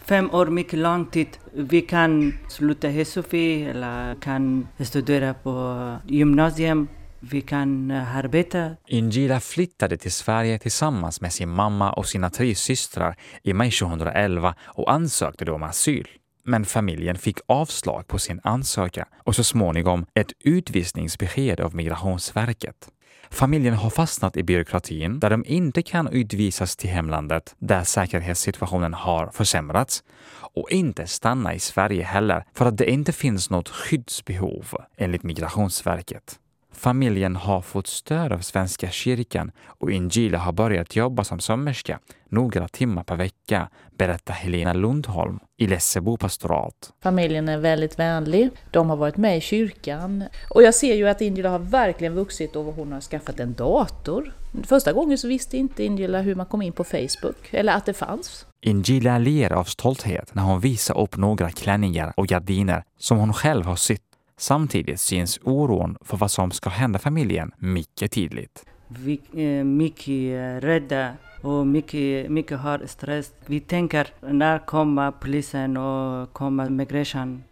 5 år mycket lång tid. Vi kan sluta SFI eller kan studera på gymnasium. Vi kan arbeta. Ingela flyttade till Sverige tillsammans med sin mamma och sina 3 systrar i maj 2011 och ansökte då om asyl. Men familjen fick avslag på sin ansökan och så småningom ett utvisningsbesked av Migrationsverket. Familjen har fastnat i byråkratin där de inte kan utvisas till hemlandet där säkerhetssituationen har försämrats och inte stanna i Sverige heller för att det inte finns något skyddsbehov enligt Migrationsverket. Familjen har fått stöd av Svenska kyrkan och Ingela har börjat jobba som sömmerska några timmar per vecka, berättar Helena Lundholm i Lessebo pastorat. Familjen är väldigt vänlig. De har varit med i kyrkan. Och jag ser ju att Ingela har verkligen vuxit och hon har skaffat en dator. Första gången så visste inte Ingela hur man kom in på Facebook eller att det fanns. Ingela ler av stolthet när hon visar upp några klänningar och gardiner som hon själv har sytt. Samtidigt syns oron för vad som ska hända familjen mycket tydligt. Vi är mycket rädda och mycket har stress. Vi tänker när kommer polisen och kommer migration.